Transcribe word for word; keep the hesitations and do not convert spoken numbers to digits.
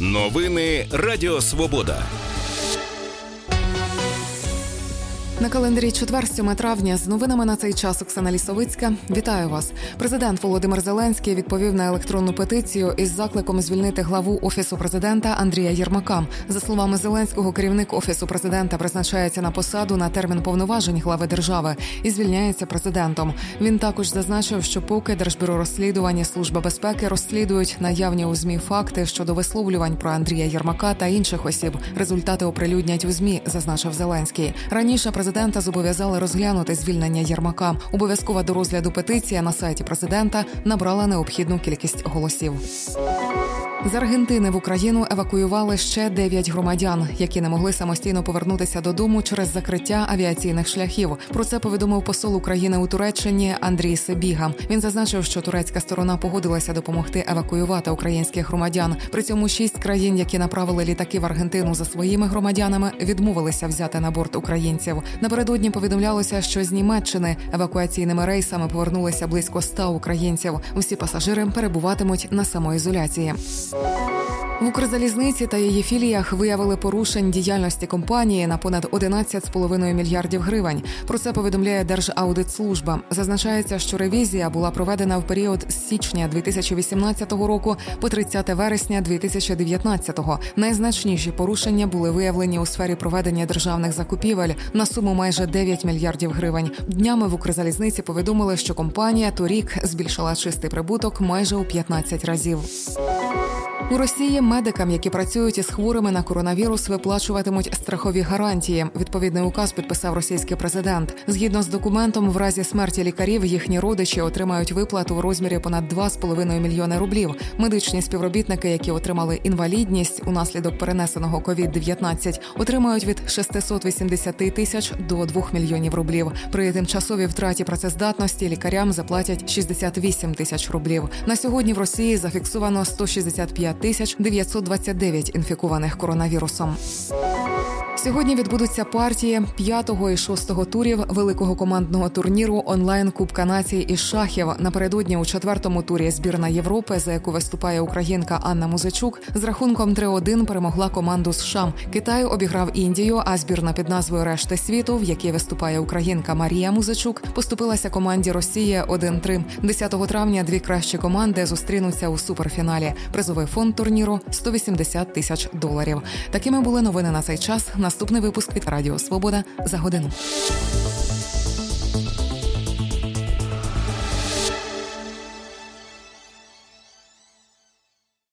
Новини Радіо Свобода. На календарі четвер, сьоме травня. З новинами на цей час Оксана Лісовицька. Вітаю вас. Президент Володимир Зеленський відповів на електронну петицію із закликом звільнити главу Офісу президента Андрія Єрмака. За словами Зеленського, керівник Офісу президента призначається на посаду на термін повноважень глави держави і звільняється президентом. Він також зазначив, що поки Держбюро розслідувань і Служба безпеки розслідують наявні у ЗМІ факти щодо висловлювань про Андрія Єрмака та інших осіб, результати оприлюднять у ЗМІ, зазначив Зеленський. Раніше президента зобов'язали розглянути звільнення Єрмака. Обов'язкова до розгляду петиція на сайті президента набрала необхідну кількість голосів. З Аргентини в Україну евакуювали ще дев'ять громадян, які не могли самостійно повернутися додому через закриття авіаційних шляхів. Про це повідомив посол України у Туреччині Андрій Себіга. Він зазначив, що турецька сторона погодилася допомогти евакуювати українських громадян. При цьому шість країн, які направили літаки в Аргентину за своїми громадянами, відмовилися взяти на борт українців. Напередодні повідомлялося, що з Німеччини евакуаційними рейсами повернулися близько ста українців. Усі пасажири перебуватимуть на самоізоляції. В Укрзалізниці та її філіях виявили порушень діяльності компанії на понад одинадцять з половиною мільярдів гривень. Про це повідомляє Держаудитслужба. Зазначається, що ревізія була проведена в період з січня дві тисячі вісімнадцятого року по тридцяте вересня дві тисячі дев'ятнадцятого. Найзначніші порушення були виявлені у сфері проведення державних закупівель на суму майже дев'ять мільярдів гривень. Днями в Укрзалізниці повідомили, що компанія торік збільшила чистий прибуток майже у п'ятнадцять разів. У Росії медикам, які працюють із хворими на коронавірус, виплачуватимуть страхові гарантії. Відповідний указ підписав російський президент. Згідно з документом, в разі смерті лікарів їхні родичі отримають виплату в розмірі понад два з половиною мільйони рублів. Медичні співробітники, які отримали інвалідність унаслідок перенесеного ковід дев'ятнадцять, отримають від шестисот вісімдесяти тисяч до двох мільйонів рублів. При тимчасовій втраті працездатності лікарям заплатять шістдесят вісім тисяч рублів. На сьогодні в Росії зафіксовано сто шістдесят п'ять тисяч дев'ятсот двадцять дев'ять інфікованих коронавірусом. Сьогодні відбудуться партії п'ятого і шостого турів великого командного турніру онлайн Кубка націй із шахів. Напередодні у четвертому турі збірна Європи, за яку виступає українка Анна Музичук, з рахунком три один перемогла команду США. Китай обіграв Індію, а збірна під назвою «Решти світу», в якій виступає українка Марія Музичук, поступилася команді Росії один три. десятого травня дві кращі команди зустрінуться у суперфіналі. Призовий фонд турніру – сто вісімдесят тисяч доларів. Такими були новини на цей час. Наступний випуск від Радіо Свобода за годину.